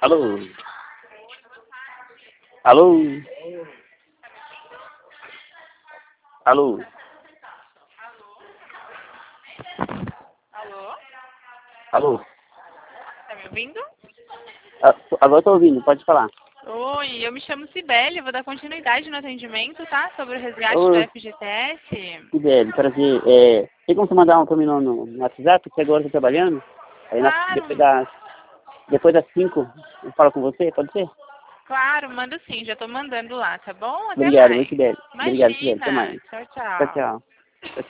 Alô? Alô? Alô? Alô? Alô? Tá me ouvindo? Agora eu tô ouvindo, pode falar. Oi, eu me chamo Cibele, eu vou dar continuidade no atendimento, tá? Sobre o resgate do Oi, FGTS. Fidel, prazer. Tem como você mandar um pra mim no WhatsApp, porque agora eu tô trabalhando? Aí Claro, depois das 5 eu falo com você, pode ser? claro, mando sim, já tô mandando lá, tá bom? Até Obrigado, viu, mais. Fidel? Obrigado, Fidel. Até Imagina. mais. Tchau, Tchau, tchau. tchau. Tchau, tchau.